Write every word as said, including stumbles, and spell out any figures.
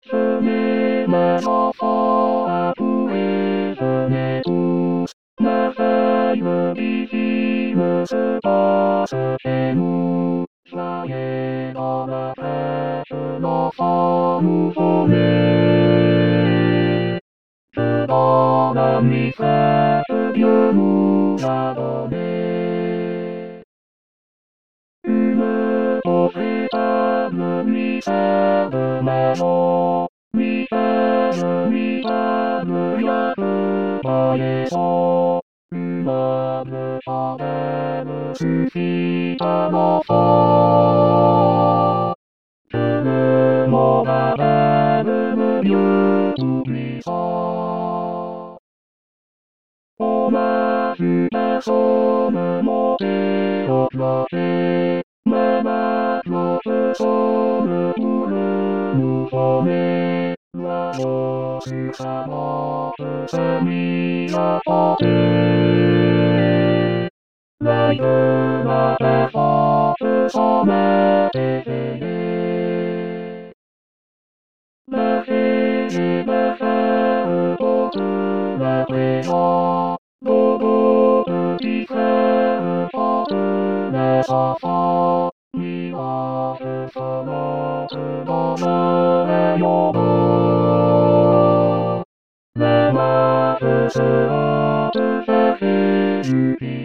Ce n'est ma enfant à tous les venez tous. Merveille divine se passe chez nous. Soyez dans la crèche l'enfant nouveau-né. Que dans la nuit fraîche Dieu nous a donné. Une pauvre étable mystère de maison. Mystère, mystère, y'a peu paillasson. Une humble chandelle suffit à l'enfant. Que le monde appelle le Dieu tout-puissant. On n'a vu personne monter au clocher, mais ma cloche sonne pour le nouveau-né. L'oiseau sur sa branche s'est mis à chanter. L'œil de la servante s'en est éveillé. Berger et bergère portent la présence. Nos beaux petits frères chantent les enfants. Nuages sonnantes dans le rayon d'or. Les mages se hâtent vers Jésus.